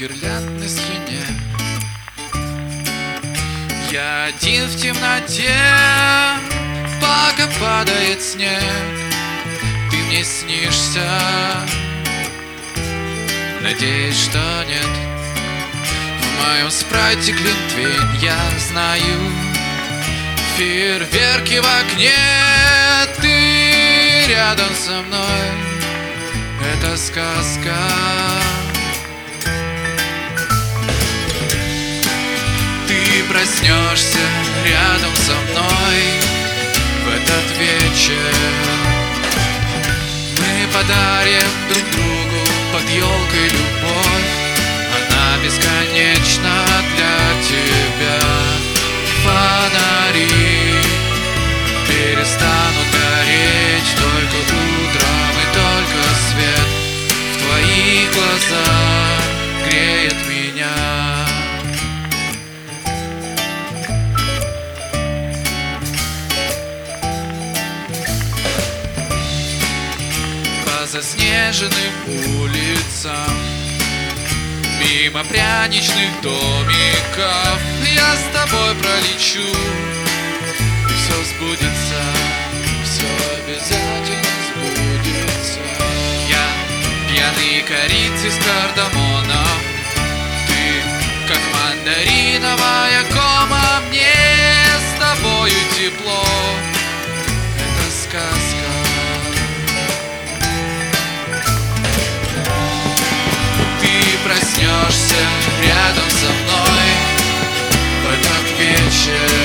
гирлянд на стене. Я один в темноте, пока падает снег. Ты мне снишься, надеюсь, что нет. В моем спрайте глинтвейн, я знаю. Фейерверки в окне, ты рядом со мной. Это сказка. Ты проснешься рядом со мной в этот вечер. Мы подарим друг другу под елкой любовь. Она бесконечна для тебя. Фонари перестанут гореть только утром, и только свет в твоих глазах греет меня. По заснеженным улицам, мимо пряничных домиков, я с тобой пролечу, и все сбудется, все обязательно сбудется. Я пьяный корицы с кардамоном, ты как мандариновая кома. Мне с тобою тепло, это сказка. Проснешься рядом со мной в этот вечер.